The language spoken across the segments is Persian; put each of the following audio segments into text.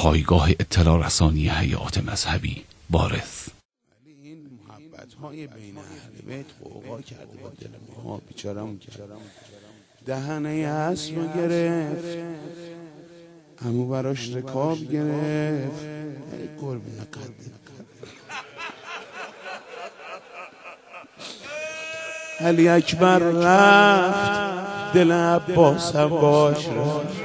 پایگاه اطلاع رسانی هیئات مذهبی وارث. این محبت‌های بین اهل بیت قوقا کرده با دل ما، بیچاره‌مون کرد. دهنه اسب گرفت، عمو براش رکاب گرفت. ای قربون قد علی اکبر رفت، دل عباس هم باش رفت.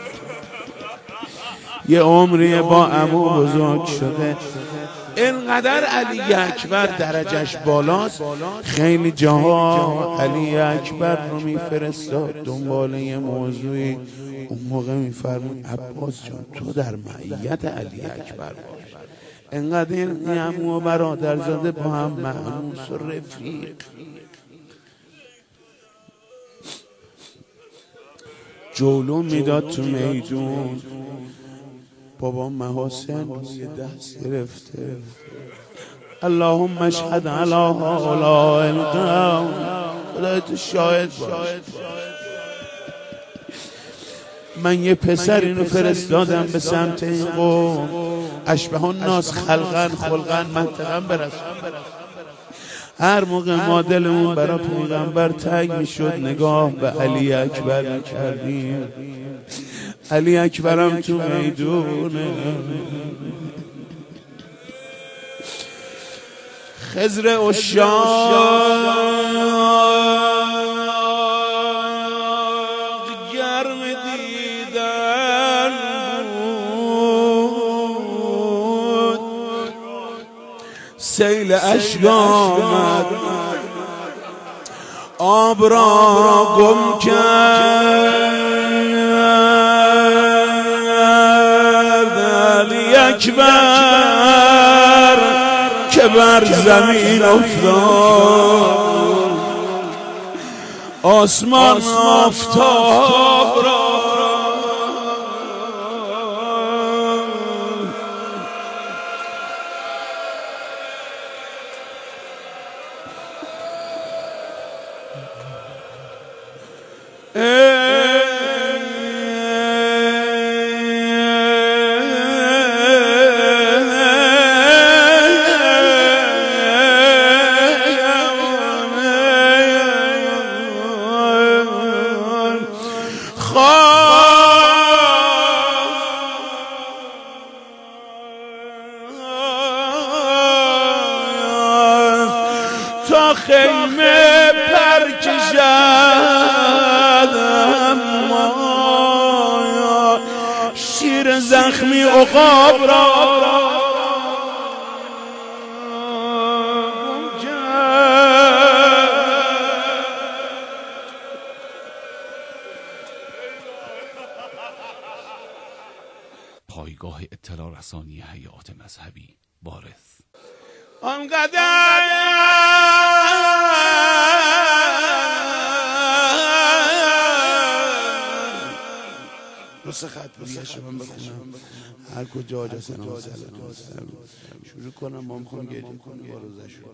یه عمری با عمو بزرگ شده. اینقدر علی اکبر درجش بالاست، خیلی جاها علی اکبر رو میفرستاد دنبال یه موضوعی. اون موقع میفرمود عباس جان تو در معیت علی اکبر باش. اینقدر این عمو و برادرزاده با هم مأنوس و رفیق. جولو میداد تو میدون، بابا محاسن یه دست گرفته. اللهم اشهد علی هؤلاء القوم، خدای تو شاهد باش. من یه پسر اینو فرستادم به سمت این قوم، اشبه الناس خلقا خلقا منطقا برسون. هر موقع ما دلمون برای پیغمبر تنگ میشد نگاه به علی اکبر میکردیم. علی اکبرم تو میدونه. خضر عشاق گرم دیدن بود، سیل اشک آمد آب را گم کرد. علی اکبر که بر زمین افتاد، آسمان آفتاب را تا خیمه پر کشد، اما شیر زخمی عقاب را پایگاه اطلاع رسانی هیئات مذهبی وارث. آنقدر خط بگیرش من بخونم هر کجا آجا سلام شروع کنم. ما میخوام گریه کنیم با روزه شد.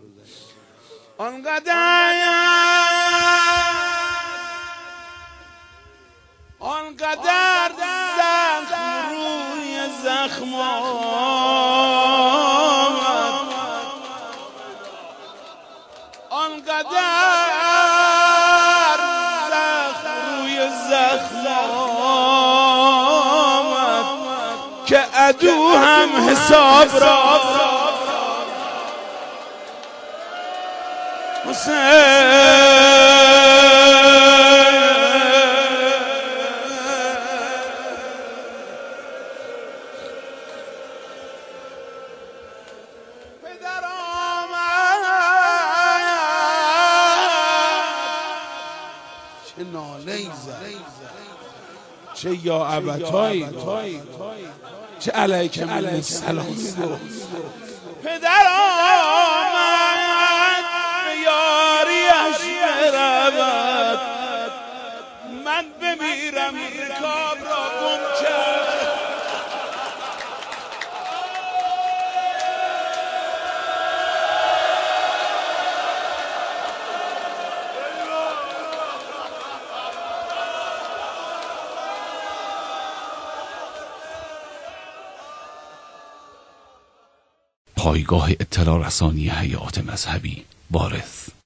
آنقدر زخم روی زخم آمد، آنقدر زخم روی زخم آمد که عدو هم حساب را پدر آمد. چه ناله‌ای زد، چه یا ابتایی، چه علیک من السلام گفت. پدر آمد به یاریش برود، من بمیرم رکاب را گم کرد. پایگاه اطلاع رسانی حیات مذهبی وارث.